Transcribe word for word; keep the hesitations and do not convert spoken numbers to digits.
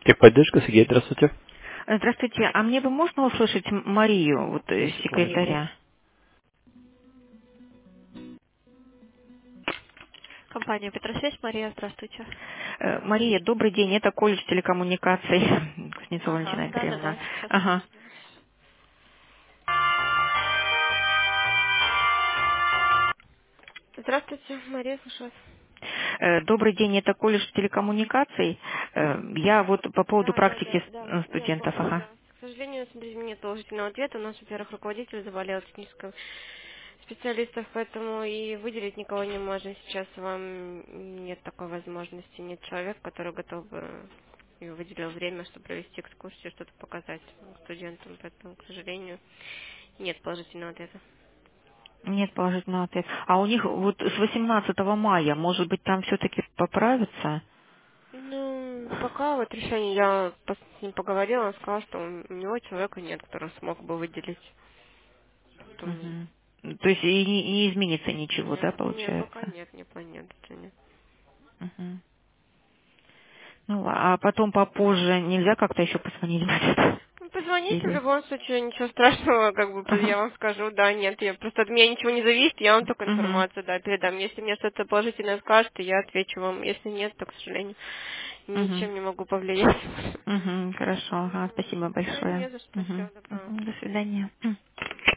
Техподдержка, Сергей, здравствуйте. Здравствуйте, а мне бы можно услышать М- Марию, вот э, Секундочку. секретаря? Компания Петросвязь, Мария, здравствуйте. Э, Мария, добрый день, это колледж телекоммуникаций Кузнецова Ага, Валентина да-да-да, Андреевна. сейчас Ага. уточню. Здравствуйте, Мария, слушаю вас. Э, Добрый день, это колледж телекоммуникаций. Э, Я вот по поводу Да, да, практики да, с- да. э, Я студентов, помню, ага. да. К сожалению, смотрите, нет положительного ответа. У нас, во-первых, руководитель заболел техническим специалистов, поэтому и выделить никого не можем. Сейчас вам нет такой возможности. Нет человека, который готов бы и выделил время, чтобы провести экскурсию, что-то показать студентам. Поэтому, к сожалению, нет положительного ответа. Нет положительного ответа. А у них вот с восемнадцатого мая, может быть, там все-таки поправится? Ну, пока вот решение, я пос- с ним поговорила, он сказал, что у него человека нет, который смог бы выделить. Поэтому Мгм. То есть и не, не изменится ничего, нет, да, нет, пока получается? нет, не планируется, нет. Мгм. Ну, а потом попозже нельзя как-то еще позвонить будет? Ну, позвоните в Или? любом случае, ничего страшного, как бы по- я Ага. вам скажу, да, нет, я просто от меня ничего не зависит, я вам только Мгм. информацию, да, передам. Если мне что-то положительное скажет, то я отвечу вам. Если нет, то, к сожалению, Мгм. ничем не могу повлиять. Мгм. Хорошо. Ага. Спасибо Все, большое. не за что, Мгм. всего доброго. Мгм. До свидания. М.